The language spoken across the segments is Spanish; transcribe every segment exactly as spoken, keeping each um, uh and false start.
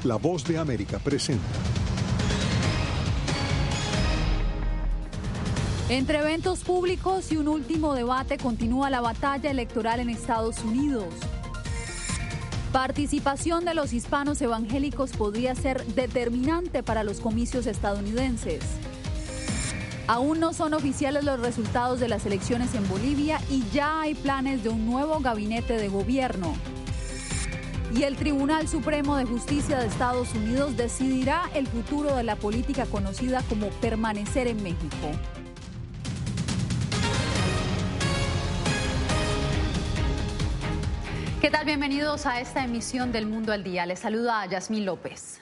La Voz de América presenta. Entre eventos públicos y un último debate continúa la batalla electoral en Estados Unidos. Participación de los hispanos evangélicos podría ser determinante para los comicios estadounidenses. Aún no son oficiales los resultados de las elecciones en Bolivia y ya hay planes de un nuevo gabinete de gobierno. Y el Tribunal Supremo de Justicia de Estados Unidos decidirá el futuro de la política conocida como permanecer en México. ¿Qué tal? Bienvenidos a esta emisión del Mundo al Día. Les saluda a Yasmín López.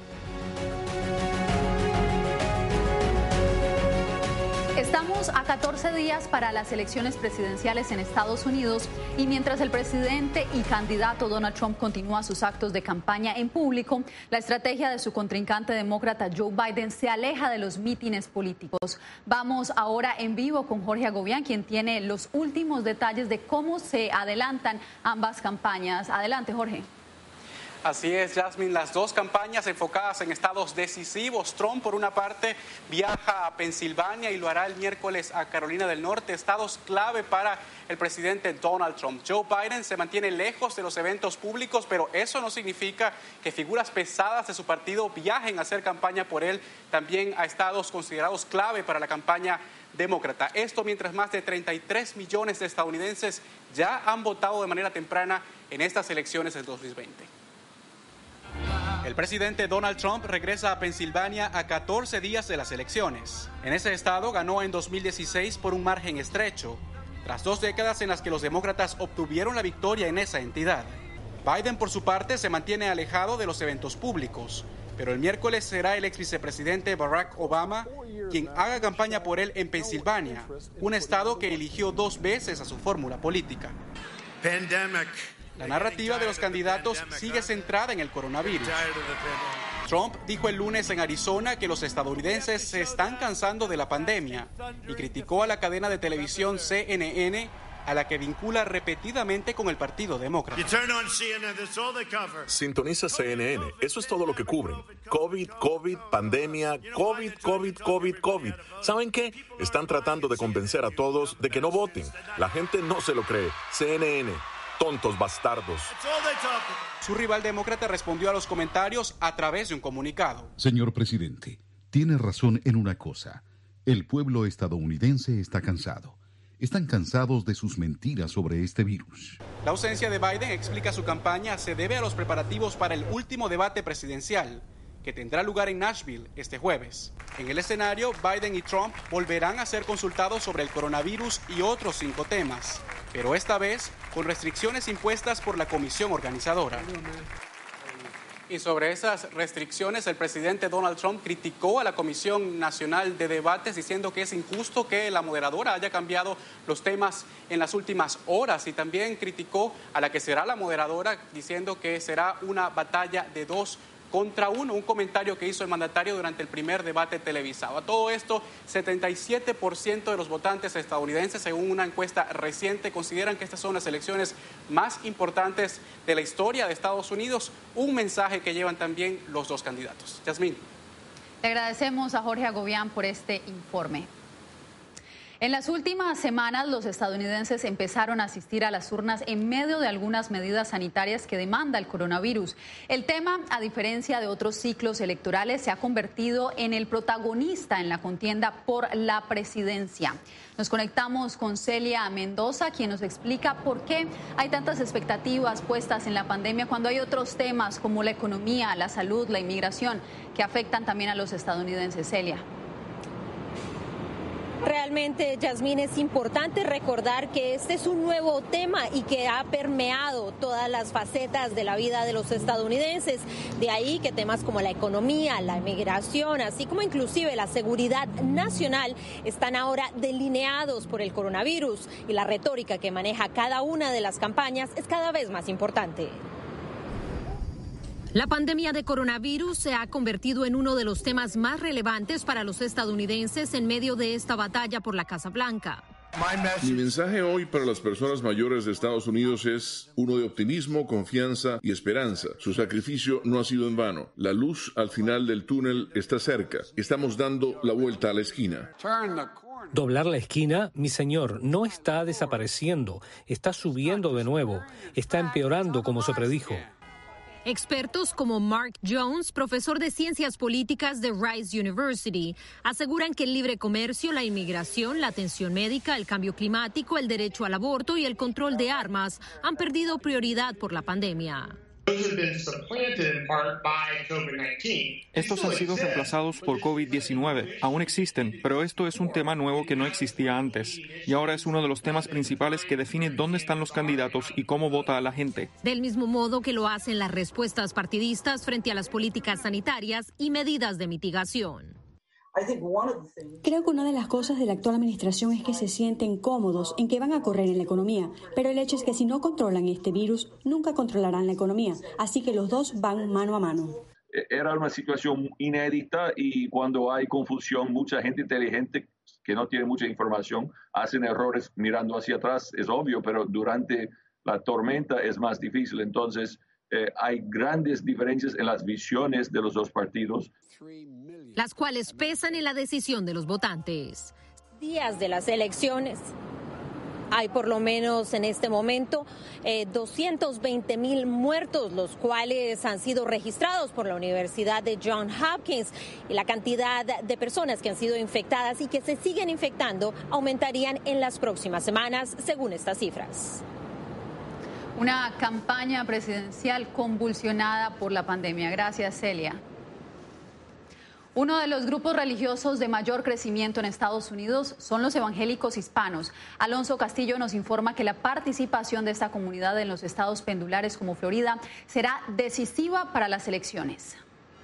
Estamos a catorce días para las elecciones presidenciales en Estados Unidos y mientras el presidente y candidato Donald Trump continúa sus actos de campaña en público, la estrategia de su contrincante demócrata Joe Biden se aleja de los mítines políticos. Vamos ahora en vivo con Jorge Agobián, quien tiene los últimos detalles de cómo se adelantan ambas campañas. Adelante, Jorge. Así es, Yasmín, las dos campañas enfocadas en estados decisivos. Trump, por una parte, viaja a Pensilvania y lo hará el miércoles a Carolina del Norte, estados clave para el presidente Donald Trump. Joe Biden se mantiene lejos de los eventos públicos, pero eso no significa que figuras pesadas de su partido viajen a hacer campaña por él, también a estados considerados clave para la campaña demócrata. Esto mientras más de treinta y tres millones de estadounidenses ya han votado de manera temprana en estas elecciones del dos mil veinte. El presidente Donald Trump regresa a Pensilvania a catorce días de las elecciones. En ese estado ganó en dos mil dieciséis por un margen estrecho, tras dos décadas en las que los demócratas obtuvieron la victoria en esa entidad. Biden, por su parte, se mantiene alejado de los eventos públicos, pero el miércoles será el ex vicepresidente Barack Obama quien haga campaña por él en Pensilvania, un estado que eligió dos veces a su fórmula política. Pandemic. La narrativa de los candidatos sigue centrada en el coronavirus. Trump dijo el lunes en Arizona que los estadounidenses se están cansando de la pandemia y criticó a la cadena de televisión C N N, a la que vincula repetidamente con el Partido Demócrata. Sintoniza C N N, eso es todo lo que cubren. COVID, COVID, pandemia, COVID, COVID, COVID, COVID. ¿Saben qué? Están tratando de convencer a todos de que no voten. La gente no se lo cree. C N N. Tontos bastardos. Su rival demócrata respondió a los comentarios a través de un comunicado. Señor presidente, tiene razón en una cosa. El pueblo estadounidense está cansado. Están cansados de sus mentiras sobre este virus. La ausencia de Biden, explica su campaña, se debe a los preparativos para el último debate presidencial, que tendrá lugar en Nashville este jueves. En el escenario, Biden y Trump volverán a ser consultados sobre el coronavirus y otros cinco temas, pero esta vez con restricciones impuestas por la comisión organizadora. Y sobre esas restricciones, el presidente Donald Trump criticó a la Comisión Nacional de Debates diciendo que es injusto que la moderadora haya cambiado los temas en las últimas horas y también criticó a la que será la moderadora diciendo que será una batalla de dos contra uno, un comentario que hizo el mandatario durante el primer debate televisado. A todo esto, setenta y siete por ciento de los votantes estadounidenses, según una encuesta reciente, consideran que estas son las elecciones más importantes de la historia de Estados Unidos, un mensaje que llevan también los dos candidatos. Yasmín. Le agradecemos a Jorge Agobián por este informe. En las últimas semanas, los estadounidenses empezaron a asistir a las urnas en medio de algunas medidas sanitarias que demanda el coronavirus. El tema, a diferencia de otros ciclos electorales, se ha convertido en el protagonista en la contienda por la presidencia. Nos conectamos con Celia Mendoza, quien nos explica por qué hay tantas expectativas puestas en la pandemia cuando hay otros temas como la economía, la salud, la inmigración, que afectan también a los estadounidenses. Celia. Realmente, Yasmín, es importante recordar que este es un nuevo tema y que ha permeado todas las facetas de la vida de los estadounidenses. De ahí que temas como la economía, la inmigración, así como inclusive la seguridad nacional, están ahora delineados por el coronavirus y la retórica que maneja cada una de las campañas es cada vez más importante. La pandemia de coronavirus se ha convertido en uno de los temas más relevantes para los estadounidenses en medio de esta batalla por la Casa Blanca. Mi mensaje hoy para las personas mayores de Estados Unidos es uno de optimismo, confianza y esperanza. Su sacrificio no ha sido en vano. La luz al final del túnel está cerca. Estamos dando la vuelta a la esquina. Doblar la esquina, mi señor, no está desapareciendo, está subiendo de nuevo, está empeorando como se predijo. Expertos como Mark Jones, profesor de Ciencias Políticas de Rice University, aseguran que el libre comercio, la inmigración, la atención médica, el cambio climático, el derecho al aborto y el control de armas han perdido prioridad por la pandemia. Estos han sido reemplazados por COVID diecinueve. Aún existen, pero esto es un tema nuevo que no existía antes. Y ahora es uno de los temas principales que define dónde están los candidatos y cómo vota la gente. Del mismo modo que lo hacen las respuestas partidistas frente a las políticas sanitarias y medidas de mitigación. Creo que una de las cosas de la actual administración es que se sienten cómodos en que van a correr en la economía, pero el hecho es que si no controlan este virus, nunca controlarán la economía, así que los dos van mano a mano. Era una situación inédita y cuando hay confusión, mucha gente inteligente que no tiene mucha información hacen errores mirando hacia atrás, es obvio, pero durante la tormenta es más difícil, entonces eh, hay grandes diferencias en las visiones de los dos partidos, las cuales pesan en la decisión de los votantes. Días de las elecciones. Hay por lo menos en este momento eh, doscientos veinte mil muertos, los cuales han sido registrados por la Universidad de Johns Hopkins. Y la cantidad de personas que han sido infectadas y que se siguen infectando aumentarían en las próximas semanas, según estas cifras. Una campaña presidencial convulsionada por la pandemia. Gracias, Celia. Uno de los grupos religiosos de mayor crecimiento en Estados Unidos son los evangélicos hispanos. Alonso Castillo nos informa que la participación de esta comunidad en los estados pendulares como Florida será decisiva para las elecciones.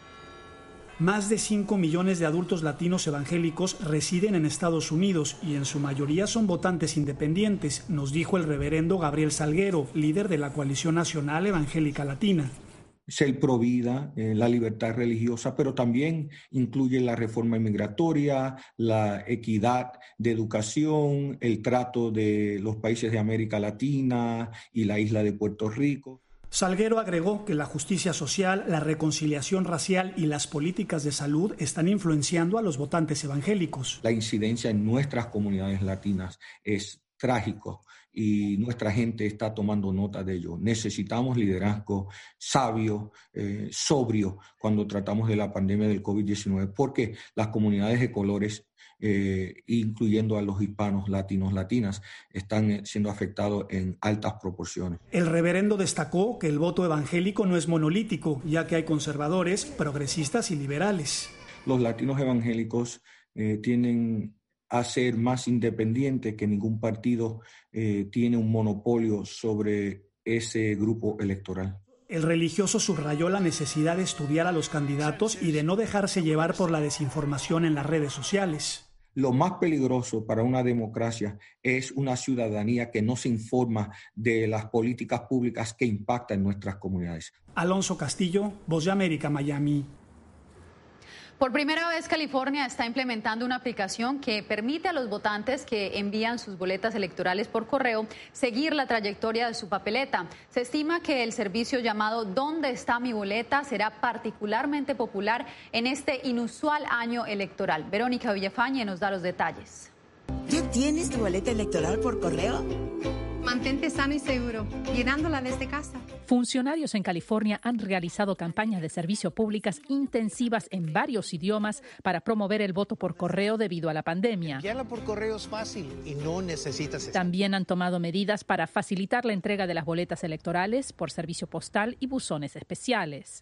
Más de cinco millones de adultos latinos evangélicos residen en Estados Unidos y en su mayoría son votantes independientes, nos dijo el reverendo Gabriel Salguero, líder de la Coalición Nacional Evangélica Latina. Ser pro vida, eh, la libertad religiosa, pero también incluye la reforma inmigratoria, la equidad de educación, el trato de los países de América Latina y la isla de Puerto Rico. Salguero agregó que la justicia social, la reconciliación racial y las políticas de salud están influenciando a los votantes evangélicos. La incidencia en nuestras comunidades latinas es trágico y nuestra gente está tomando nota de ello. Necesitamos liderazgo sabio, eh, sobrio, cuando tratamos de la pandemia del COVID diecinueve, porque las comunidades de colores, eh, incluyendo a los hispanos, latinos, latinas, están siendo afectados en altas proporciones. El reverendo destacó que el voto evangélico no es monolítico, ya que hay conservadores, progresistas y liberales. Los latinos evangélicos eh, tienen a ser más independiente, que ningún partido eh, tiene un monopolio sobre ese grupo electoral. El religioso subrayó la necesidad de estudiar a los candidatos y de no dejarse llevar por la desinformación en las redes sociales. Lo más peligroso para una democracia es una ciudadanía que no se informa de las políticas públicas que impactan nuestras comunidades. Alonso Castillo, Voz de América, Miami. Por primera vez, California está implementando una aplicación que permite a los votantes que envían sus boletas electorales por correo seguir la trayectoria de su papeleta. Se estima que el servicio llamado ¿Dónde está mi boleta? Será particularmente popular en este inusual año electoral. Verónica Villafañe nos da los detalles. ¿Ya tienes tu boleta electoral por correo? Mantente sano y seguro, llenándola desde casa. Funcionarios en California han realizado campañas de servicio públicas intensivas en varios idiomas para promover el voto por correo debido a la pandemia. Enviarla por correo es fácil y no necesitas... También han tomado medidas para facilitar la entrega de las boletas electorales por servicio postal y buzones especiales.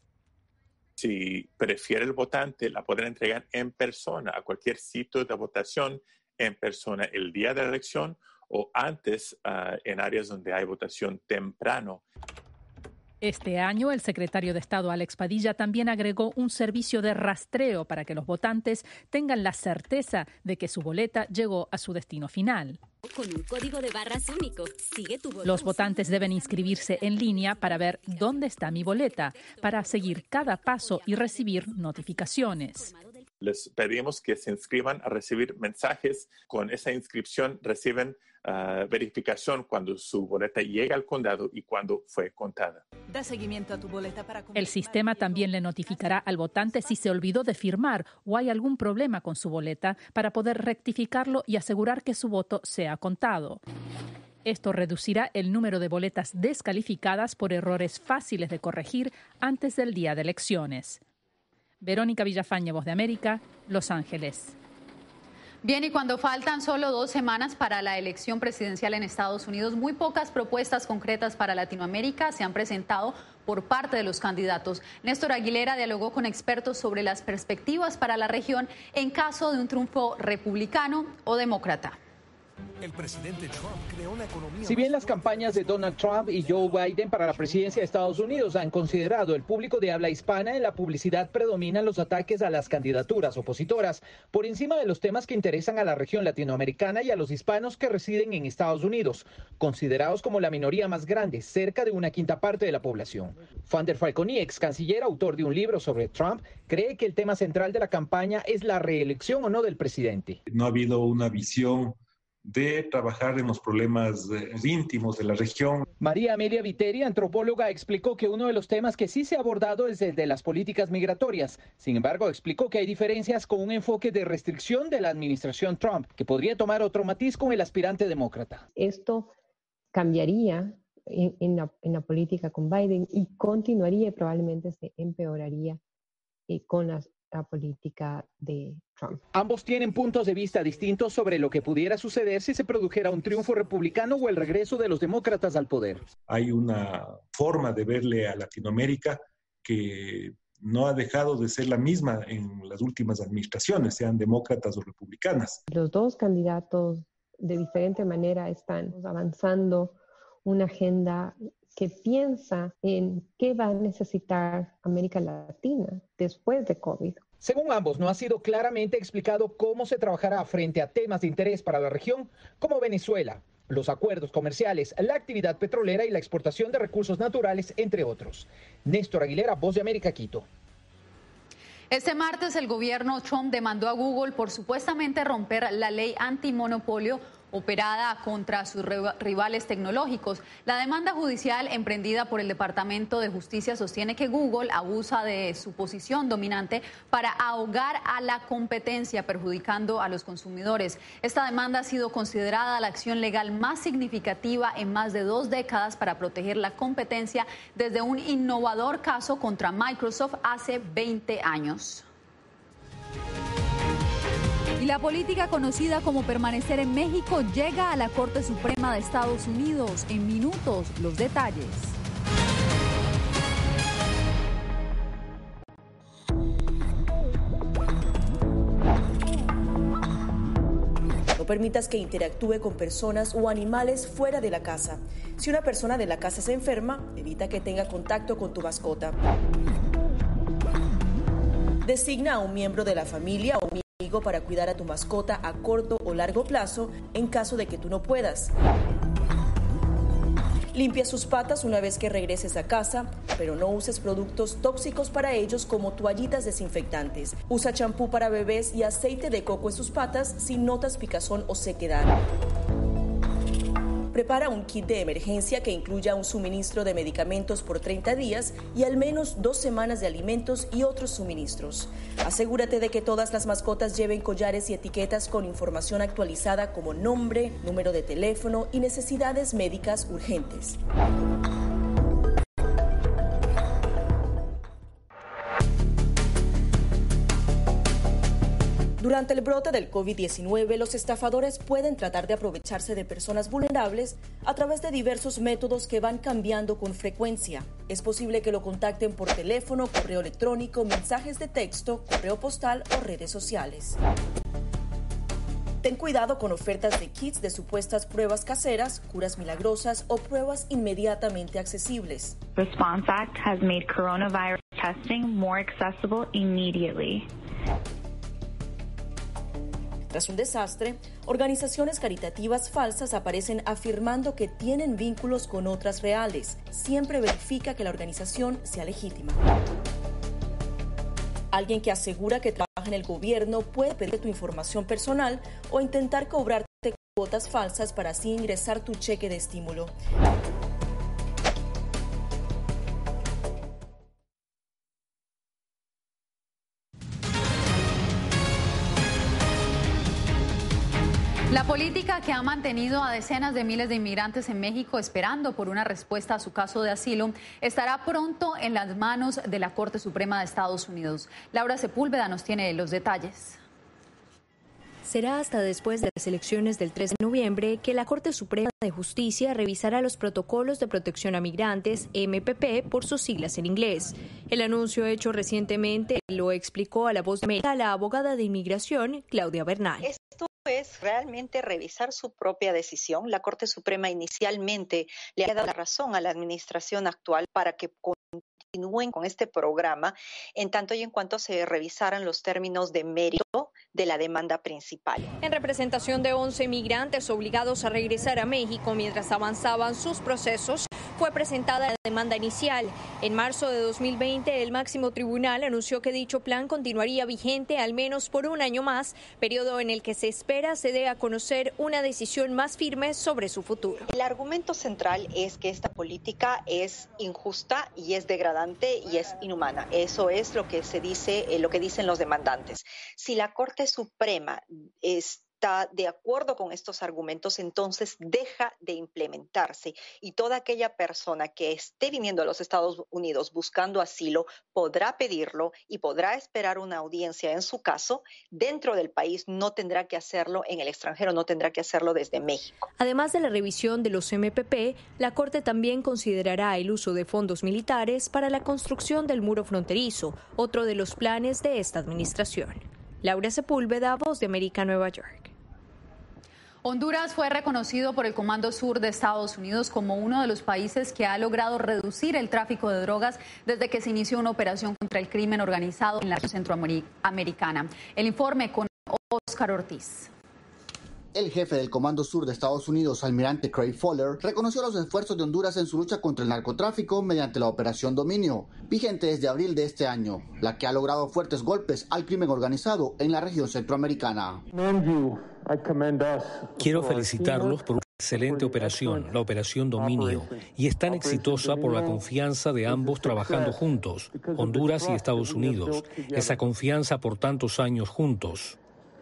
Si prefiere el votante, la pueden entregar en persona a cualquier sitio de votación en persona el día de la elección o antes uh, en áreas donde hay votación temprano. Este año, el secretario de Estado Alex Padilla también agregó un servicio de rastreo para que los votantes tengan la certeza de que su boleta llegó a su destino final. Con un código de barras único, sigue tu boleta. Los votantes deben inscribirse en línea para ver dónde está mi boleta, para seguir cada paso y recibir notificaciones. Les pedimos que se inscriban a recibir mensajes. Con esa inscripción reciben uh, verificación cuando su boleta llega al condado y cuando fue contada. Da seguimiento a tu boleta para... El sistema también le notificará al votante si se olvidó de firmar o hay algún problema con su boleta para poder rectificarlo y asegurar que su voto sea contado. Esto reducirá el número de boletas descalificadas por errores fáciles de corregir antes del día de elecciones. Verónica Villafañe, Voz de América, Los Ángeles. Bien, y cuando faltan solo dos semanas para la elección presidencial en Estados Unidos, muy pocas propuestas concretas para Latinoamérica se han presentado por parte de los candidatos. Néstor Aguilera dialogó con expertos sobre las perspectivas para la región en caso de un triunfo republicano o demócrata. El presidente Trump creó una economía... Si bien las campañas de Donald Trump y Joe Biden para la presidencia de Estados Unidos han considerado el público de habla hispana, en la publicidad predominan los ataques a las candidaturas opositoras, por encima de los temas que interesan a la región latinoamericana y a los hispanos que residen en Estados Unidos, considerados como la minoría más grande, cerca de una quinta parte de la población. Fander Falconi, ex canciller, autor de un libro sobre Trump, cree que el tema central de la campaña es la reelección o no del presidente. No ha habido una visión de trabajar en los problemas íntimos de la región. María Amelia Viteri, antropóloga, explicó que uno de los temas que sí se ha abordado es el de las políticas migratorias. Sin embargo, explicó que hay diferencias con un enfoque de restricción de la administración Trump, que podría tomar otro matiz con el aspirante demócrata. Esto cambiaría en, en, la, en la política con Biden y continuaría y probablemente se empeoraría eh, con las la política de Trump. Ambos tienen puntos de vista distintos sobre lo que pudiera suceder si se produjera un triunfo republicano o el regreso de los demócratas al poder. Hay una forma de verle a Latinoamérica que no ha dejado de ser la misma en las últimas administraciones, sean demócratas o republicanas. Los dos candidatos de diferente manera están avanzando una agenda que piensa en qué va a necesitar América Latina después de COVID. Según ambos, no ha sido claramente explicado cómo se trabajará frente a temas de interés para la región como Venezuela, los acuerdos comerciales, la actividad petrolera y la exportación de recursos naturales, entre otros. Néstor Aguilera, Voz de América, Quito. Este martes el gobierno Trump demandó a Google por supuestamente romper la ley antimonopolio operada contra sus rivales tecnológicos. La demanda judicial emprendida por el Departamento de Justicia sostiene que Google abusa de su posición dominante para ahogar a la competencia, perjudicando a los consumidores. Esta demanda ha sido considerada la acción legal más significativa en más de dos décadas para proteger la competencia desde un innovador caso contra Microsoft hace veinte años. Y la política conocida como permanecer en México llega a la Corte Suprema de Estados Unidos. En minutos, los detalles. No permitas que interactúe con personas o animales fuera de la casa. Si una persona de la casa se enferma, evita que tenga contacto con tu mascota. Designa a un miembro de la familia o un amigo para cuidar a tu mascota a corto o largo plazo en caso de que tú no puedas. Limpia sus patas una vez que regreses a casa, pero no uses productos tóxicos para ellos como toallitas desinfectantes. Usa champú para bebés y aceite de coco en sus patas si notas picazón o sequedad. Prepara un kit de emergencia que incluya un suministro de medicamentos por treinta días y al menos dos semanas de alimentos y otros suministros. Asegúrate de que todas las mascotas lleven collares y etiquetas con información actualizada como nombre, número de teléfono y necesidades médicas urgentes. Durante el brote del COVID diecinueve, los estafadores pueden tratar de aprovecharse de personas vulnerables a través de diversos métodos que van cambiando con frecuencia. Es posible que lo contacten por teléfono, correo electrónico, mensajes de texto, correo postal o redes sociales. Ten cuidado con ofertas de kits de supuestas pruebas caseras, curas milagrosas o pruebas inmediatamente accesibles. Response Act has made coronavirus testing more accessible immediately. Tras un desastre, organizaciones caritativas falsas aparecen afirmando que tienen vínculos con otras reales. Siempre verifica que la organización sea legítima. Alguien que asegura que trabaja en el gobierno puede pedir tu información personal o intentar cobrarte cuotas falsas para así ingresar tu cheque de estímulo. La política que ha mantenido a decenas de miles de inmigrantes en México esperando por una respuesta a su caso de asilo estará pronto en las manos de la Corte Suprema de Estados Unidos. Laura Sepúlveda nos tiene los detalles. Será hasta después de las elecciones del tres de noviembre que la Corte Suprema de Justicia revisará los protocolos de protección a migrantes, M P P por sus siglas en inglés. El anuncio hecho recientemente lo explicó a La Voz de América la abogada de inmigración, Claudia Bernal. Esto es realmente revisar su propia decisión. La Corte Suprema inicialmente le ha dado la razón a la administración actual para que continúen con este programa en tanto y en cuanto se revisaran los términos de mérito de la demanda principal. En representación de once migrantes obligados a regresar a México mientras avanzaban sus procesos, fue presentada la demanda inicial. En marzo de dos mil veinte, el máximo tribunal anunció que dicho plan continuaría vigente al menos por un año más, periodo en el que se espera se dé a conocer una decisión más firme sobre su futuro. El argumento central es que esta política es injusta y es degradante y es inhumana. Eso es lo que se dice, eh, lo que dicen los demandantes. Si la Corte Suprema es está de acuerdo con estos argumentos, entonces deja de implementarse y toda aquella persona que esté viniendo a los Estados Unidos buscando asilo podrá pedirlo y podrá esperar una audiencia en su caso dentro del país, no tendrá que hacerlo en el extranjero, no tendrá que hacerlo desde México. Además de la revisión de los M P P, la Corte también considerará el uso de fondos militares para la construcción del muro fronterizo, otro de los planes de esta administración. Laura Sepúlveda, Voz de América, Nueva York. Honduras fue reconocido por el Comando Sur de Estados Unidos como uno de los países que ha logrado reducir el tráfico de drogas desde que se inició una operación contra el crimen organizado en la centroamericana. El informe con Oscar Ortiz. El jefe del Comando Sur de Estados Unidos, almirante Craig Fowler, reconoció los esfuerzos de Honduras en su lucha contra el narcotráfico mediante la Operación Dominio, vigente desde abril de este año, la que ha logrado fuertes golpes al crimen organizado en la región centroamericana. Quiero felicitarlos por una excelente operación, la Operación Dominio, y es tan exitosa por la confianza de ambos trabajando juntos, Honduras y Estados Unidos, esa confianza por tantos años juntos.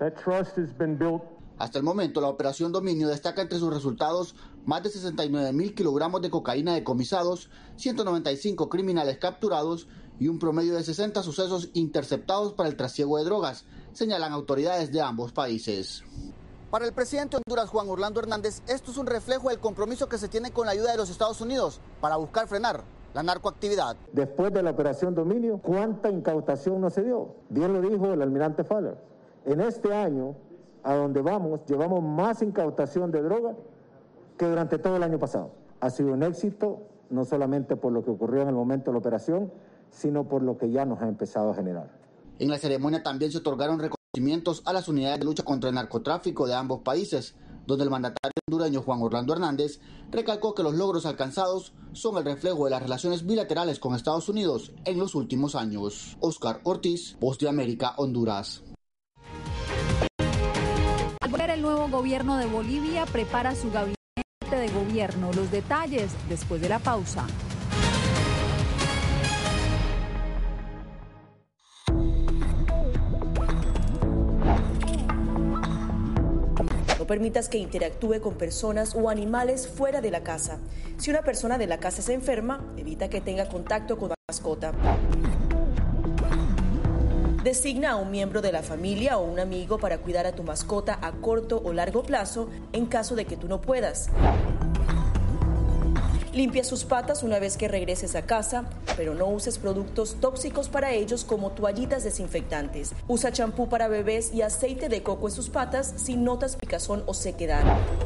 Hasta el momento, la Operación Dominio destaca entre sus resultados más de sesenta y nueve mil kilogramos de cocaína decomisados, ciento noventa y cinco criminales capturados y un promedio de sesenta sucesos interceptados para el trasiego de drogas, señalan autoridades de ambos países. Para el presidente de Honduras, Juan Orlando Hernández, esto es un reflejo del compromiso que se tiene con la ayuda de los Estados Unidos para buscar frenar la narcoactividad. Después de la Operación Dominio, ¿cuánta incautación no se dio? Bien lo dijo el almirante Fowler. En este año, a donde vamos, llevamos más incautación de droga que durante todo el año pasado. Ha sido un éxito, no solamente por lo que ocurrió en el momento de la operación, sino por lo que ya nos ha empezado a generar. En la ceremonia también se otorgaron reconocimientos a las unidades de lucha contra el narcotráfico de ambos países, donde el mandatario hondureño Juan Orlando Hernández recalcó que los logros alcanzados son el reflejo de las relaciones bilaterales con Estados Unidos en los últimos años. Oscar Ortiz, Voz de América, Honduras. El nuevo gobierno de Bolivia prepara su gabinete de gobierno. Los detalles después de la pausa. No permitas que interactúe con personas o animales fuera de la casa. Si una persona de la casa se enferma, evita que tenga contacto con la mascota. Designa a un miembro de la familia o un amigo para cuidar a tu mascota a corto o largo plazo en caso de que tú no puedas. Limpia sus patas una vez que regreses a casa, pero no uses productos tóxicos para ellos como toallitas desinfectantes. Usa champú para bebés y aceite de coco en sus patas si notas picazón o sequedad.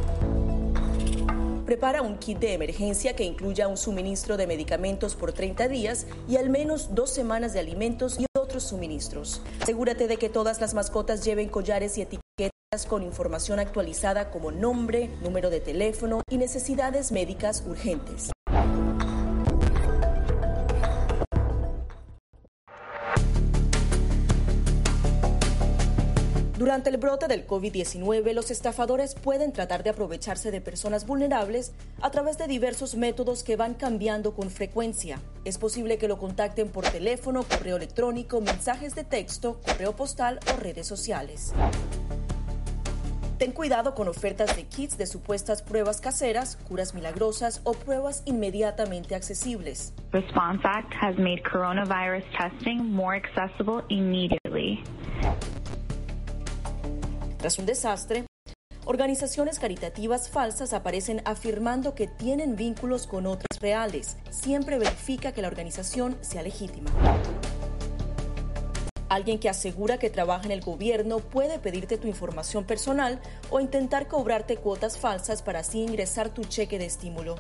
Prepara un kit de emergencia que incluya un suministro de medicamentos por treinta días y al menos dos semanas de alimentos y otros suministros. Asegúrate de que todas las mascotas lleven collares y etiquetas con información actualizada como nombre, número de teléfono y necesidades médicas urgentes. Durante el brote del COVID diecinueve, los estafadores pueden tratar de aprovecharse de personas vulnerables a través de diversos métodos que van cambiando con frecuencia. Es posible que lo contacten por teléfono, correo electrónico, mensajes de texto, correo postal o redes sociales. Ten cuidado con ofertas de kits de supuestas pruebas caseras, curas milagrosas o pruebas inmediatamente accesibles. Response Act has made coronavirus testing more accessible immediately. Tras un desastre, organizaciones caritativas falsas aparecen afirmando que tienen vínculos con otras reales. Siempre verifica que la organización sea legítima. Alguien que asegura que trabaja en el gobierno puede pedirte tu información personal o intentar cobrarte cuotas falsas para así ingresar tu cheque de estímulo.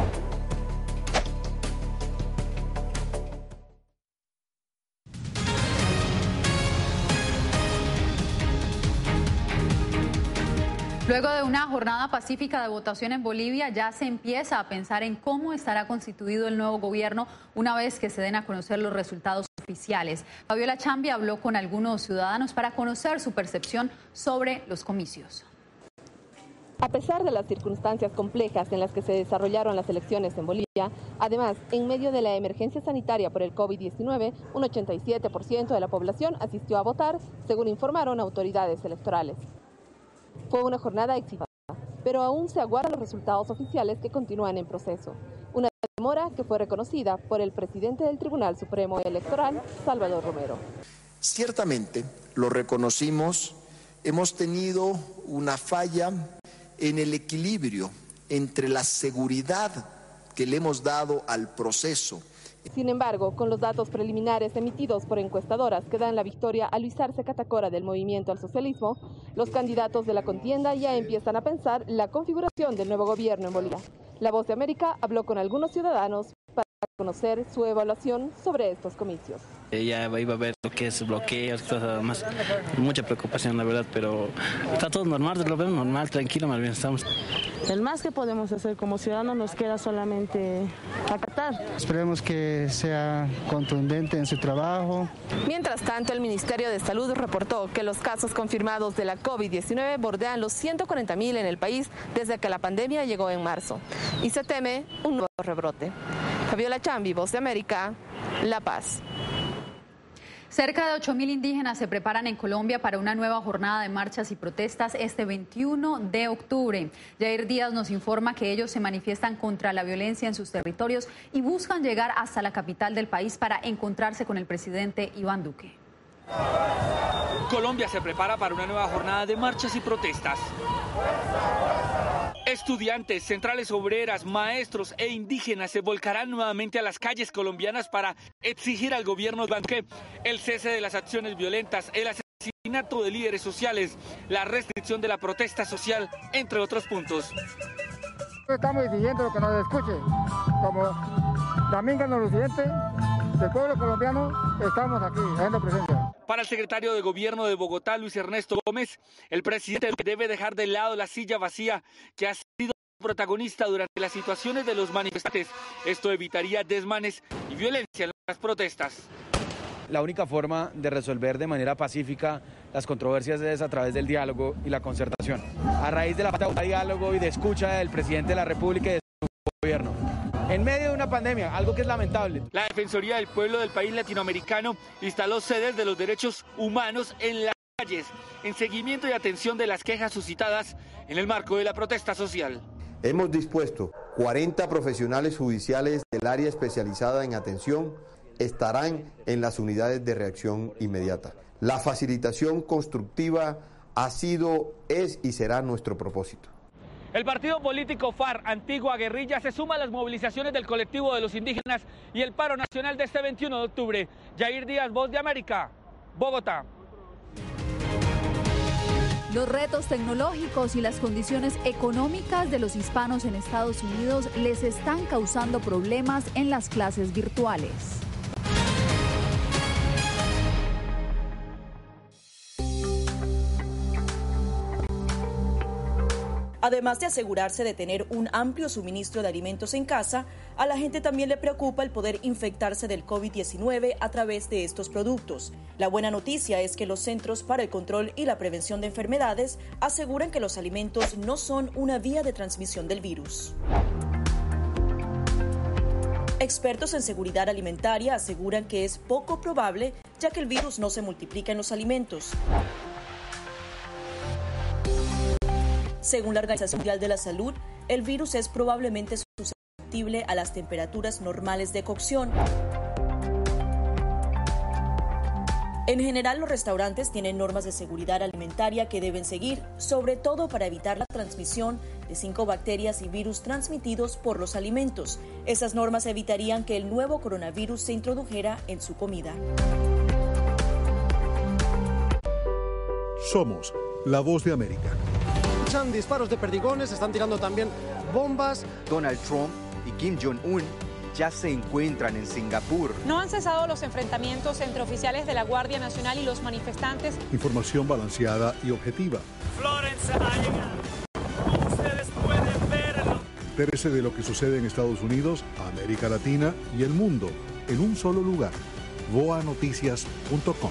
Luego de una jornada pacífica de votación en Bolivia, ya se empieza a pensar en cómo estará constituido el nuevo gobierno una vez que se den a conocer los resultados oficiales. Fabiola Chambi habló con algunos ciudadanos para conocer su percepción sobre los comicios. A pesar de las circunstancias complejas en las que se desarrollaron las elecciones en Bolivia, además, en medio de la emergencia sanitaria por el COVID diecinueve, un ochenta y siete por ciento de la población asistió a votar, según informaron autoridades electorales. Fue una jornada exitosa, pero aún se aguardan los resultados oficiales que continúan en proceso. Una demora que fue reconocida por el presidente del Tribunal Supremo Electoral, Salvador Romero. Ciertamente, lo reconocimos, hemos tenido una falla en el equilibrio entre la seguridad que le hemos dado al proceso. Sin embargo, con los datos preliminares emitidos por encuestadoras que dan la victoria a Luis Arce Catacora del Movimiento al Socialismo, los candidatos de la contienda ya empiezan a pensar la configuración del nuevo gobierno en Bolivia. La Voz de América habló con algunos ciudadanos para conocer su evaluación sobre estos comicios. Ya iba a ver lo que es bloqueos, cosas más, mucha preocupación la verdad, pero está todo normal, lo vemos normal, tranquilo, más bien estamos. El más que podemos hacer como ciudadanos nos queda solamente acatar. Esperemos que sea contundente en su trabajo. Mientras tanto, el Ministerio de Salud reportó que los casos confirmados de la COVID diecinueve bordean los ciento cuarenta mil en el país desde que la pandemia llegó en marzo y se teme un nuevo rebrote. Fabiola Chambi, Voz de América, La Paz. Cerca de ocho mil indígenas se preparan en Colombia para una nueva jornada de marchas y protestas este veintiuno de octubre. Yair Díaz nos informa que ellos se manifiestan contra la violencia en sus territorios y buscan llegar hasta la capital del país para encontrarse con el presidente Iván Duque. Colombia se prepara para una nueva jornada de marchas y protestas. Estudiantes, centrales obreras, maestros e indígenas se volcarán nuevamente a las calles colombianas para exigir al gobierno de Iván Duque el cese de las acciones violentas, el asesinato de líderes sociales, la restricción de la protesta social, entre otros puntos. Estamos exigiendo que nos escuche, como también que nos siente, del pueblo colombiano, estamos aquí, haciendo presencia. Para el secretario de Gobierno de Bogotá, Luis Ernesto Gómez, el presidente debe dejar de lado la silla vacía que ha sido protagonista durante las situaciones de los manifestantes. Esto evitaría desmanes y violencia en las protestas. La única forma de resolver de manera pacífica las controversias es a través del diálogo y la concertación. A raíz de la falta de diálogo y de escucha del presidente de la República y de su gobierno. En medio de una pandemia, algo que es lamentable. La Defensoría del Pueblo del país latinoamericano instaló sedes de los derechos humanos en las calles, en seguimiento y atención de las quejas suscitadas en el marco de la protesta social. Hemos dispuesto cuarenta profesionales judiciales del área especializada en atención, estarán en las unidades de reacción inmediata. La facilitación constructiva ha sido, es y será nuestro propósito. El partido político FARC, Antigua Guerrilla, se suma a las movilizaciones del colectivo de los indígenas y el paro nacional de este veintiuno de octubre. Yair Díaz, Voz de América, Bogotá. Los retos tecnológicos y las condiciones económicas de los hispanos en Estados Unidos les están causando problemas en las clases virtuales. Además de asegurarse de tener un amplio suministro de alimentos en casa, a la gente también le preocupa el poder infectarse del COVID diecinueve a través de estos productos. La buena noticia es que los Centros para el Control y la Prevención de Enfermedades aseguran que los alimentos no son una vía de transmisión del virus. Expertos en seguridad alimentaria aseguran que es poco probable, ya que el virus no se multiplica en los alimentos. Según la Organización Mundial de la Salud, el virus es probablemente susceptible a las temperaturas normales de cocción. En general, los restaurantes tienen normas de seguridad alimentaria que deben seguir, sobre todo para evitar la transmisión de cinco bacterias y virus transmitidos por los alimentos. Esas normas evitarían que el nuevo coronavirus se introdujera en su comida. Somos la voz de América. Escuchan disparos de perdigones, están tirando también bombas. Donald Trump y Kim Jong-un ya se encuentran en Singapur. No han cesado los enfrentamientos entre oficiales de la Guardia Nacional y los manifestantes. Información balanceada y objetiva. Florence ha llegado. Ustedes pueden verlo. Entérese de lo que sucede en Estados Unidos, América Latina y el mundo en un solo lugar. voa noticias punto com.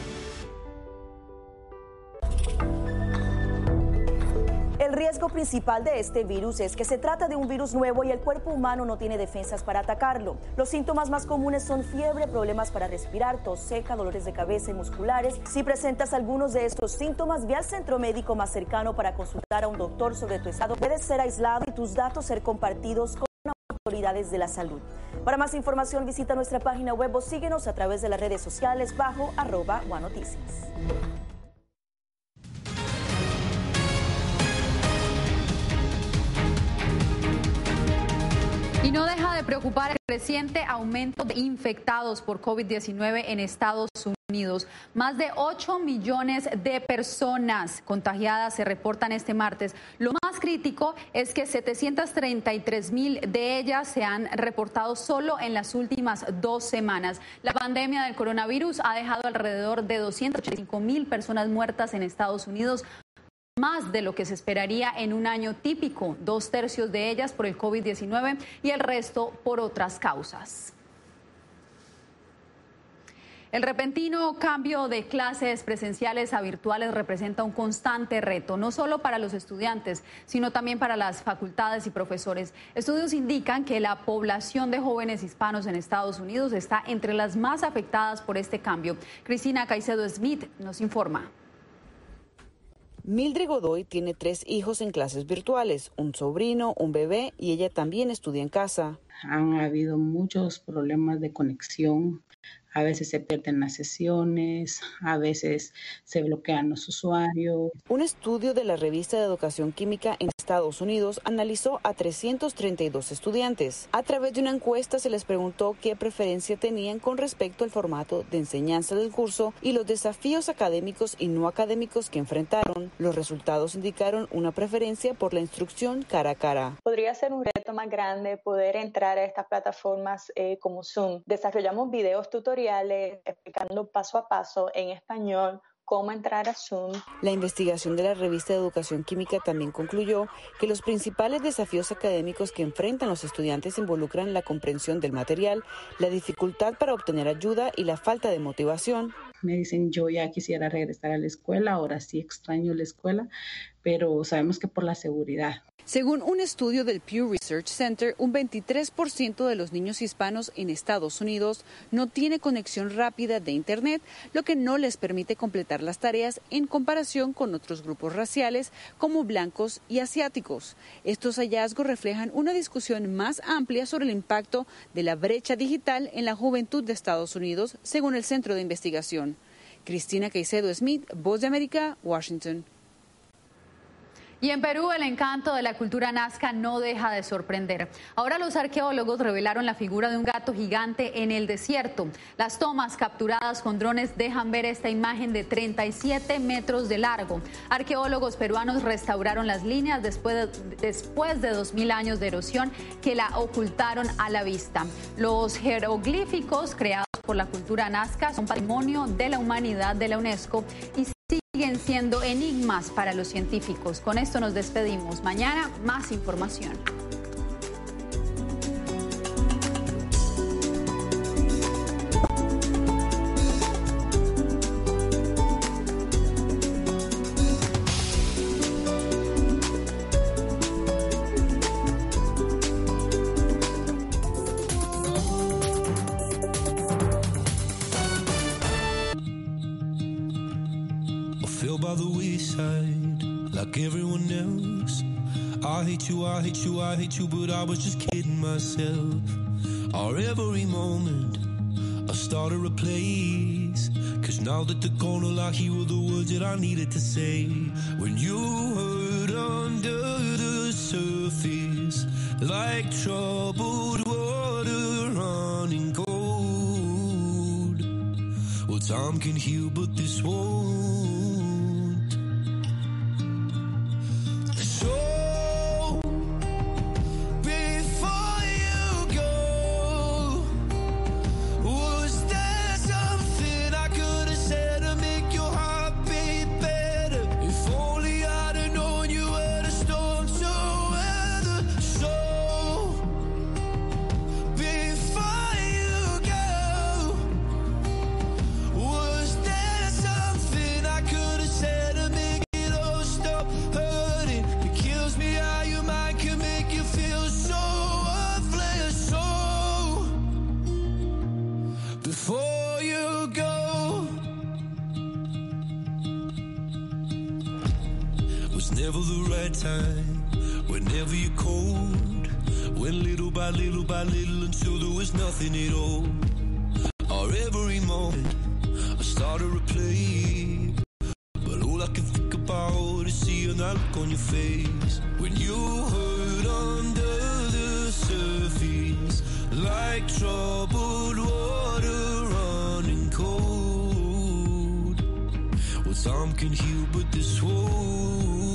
El riesgo principal de este virus es que se trata de un virus nuevo y el cuerpo humano no tiene defensas para atacarlo. Los síntomas más comunes son fiebre, problemas para respirar, tos seca, dolores de cabeza y musculares. Si presentas algunos de estos síntomas, ve al centro médico más cercano para consultar a un doctor sobre tu estado. Puedes ser aislado y tus datos ser compartidos con autoridades de la salud. Para más información, visita nuestra página web o síguenos a través de las redes sociales bajo arroba One Noticias. Y no deja de preocupar el creciente aumento de infectados por COVID diecinueve en Estados Unidos. Más de ocho millones de personas contagiadas se reportan este martes. Lo más crítico es que setecientos treinta y tres mil de ellas se han reportado solo en las últimas dos semanas. La pandemia del coronavirus ha dejado alrededor de doscientas ochenta y cinco mil personas muertas en Estados Unidos, más de lo que se esperaría en un año típico, dos tercios de ellas por el COVID diecinueve y el resto por otras causas. El repentino cambio de clases presenciales a virtuales representa un constante reto, no solo para los estudiantes, sino también para las facultades y profesores. Estudios indican que la población de jóvenes hispanos en Estados Unidos está entre las más afectadas por este cambio. Cristina Caicedo Smith nos informa. Mildred Godoy tiene tres hijos en clases virtuales, un sobrino, un bebé y ella también estudia en casa. Han habido muchos problemas de conexión. A veces se pierden las sesiones, a veces se bloquean los usuarios. Un estudio de la revista de Educación Química en Estados Unidos analizó a trescientos treinta y dos estudiantes. A través de una encuesta se les preguntó qué preferencia tenían con respecto al formato de enseñanza del curso y los desafíos académicos y no académicos que enfrentaron. Los resultados indicaron una preferencia por la instrucción cara a cara. Podría ser un reto más grande poder entrar a estas plataformas eh, como Zoom. Desarrollamos videos tutoriales explicando paso a paso en español cómo entrar a Zoom. La investigación de la revista de Educación Química también concluyó que los principales desafíos académicos que enfrentan los estudiantes involucran la comprensión del material, la dificultad para obtener ayuda y la falta de motivación. Me dicen, yo ya quisiera regresar a la escuela, ahora sí extraño la escuela, pero sabemos que por la seguridad. Según un estudio del Pew Research Center, un veintitrés por ciento de los niños hispanos en Estados Unidos no tiene conexión rápida de Internet, lo que no les permite completar las tareas en comparación con otros grupos raciales como blancos y asiáticos. Estos hallazgos reflejan una discusión más amplia sobre el impacto de la brecha digital en la juventud de Estados Unidos, según el Centro de Investigación. Cristina Caicedo Smith, Voz de América, Washington. Y en Perú el encanto de la cultura nazca no deja de sorprender. Ahora los arqueólogos revelaron la figura de un gato gigante en el desierto. Las tomas capturadas con drones dejan ver esta imagen de treinta y siete metros de largo. Arqueólogos peruanos restauraron las líneas después de, después de dos mil años de erosión que la ocultaron a la vista. Los jeroglíficos creados por la cultura nazca son patrimonio de la humanidad de la UNESCO y siguen siguen siendo enigmas para los científicos. Con esto nos despedimos. Mañana más información. By the wayside, like everyone else. I hate you, I hate you, I hate you, but I was just kidding myself. Our every moment, I started a place. Cause now that they're gone, all I hear were the words that I needed to say. When you hurt under the surface, like troubled water running cold. Well, time can heal, but this won't. Never the right time, whenever you're cold. When little by little by little until there was nothing at all. Or every moment I started to play, but all I can think about is seeing that look on your face. When you hurt under the surface, like troubled water running cold. Well, time can heal, but this won't.